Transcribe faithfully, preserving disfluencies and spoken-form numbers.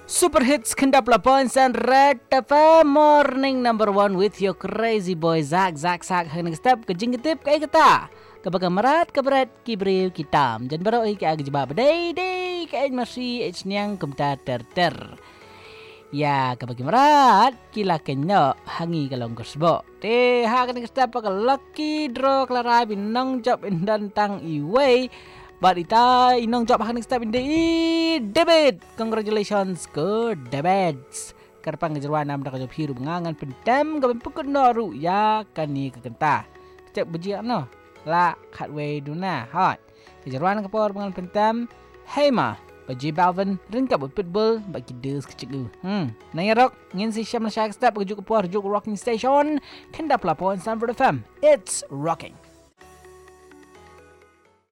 Super hits kendap lapan san Red F M morning number one with your crazy boy Zak Zak Zak hendak step ke jing ketip ke kata kebaga merat keberat kibriu kitam jan baru ai ke ag jebab dei dei ke masih h nyang kumta ter ter ya kebagi merat kila kenyo hangi kalong kersbo te ha kan step ke lucky draw klara binong job indan tang iway. But ita inong job haning step in the debit. Congratulations ke debits. Karpang kejerwan nam dak job hiru ngangan pendam gaben pukut noru ya kani kekenta. Cek beji no. La khatway duna hot. Kejerwan kapor pengan pendam. Hey ma, beji Balvin ringkap pitbull bagi des kecegu. Hmm, naya rock ngin si syam syak step kejuk kapor juk rocking station. Kendap lapon Sanford F M. It's rocking.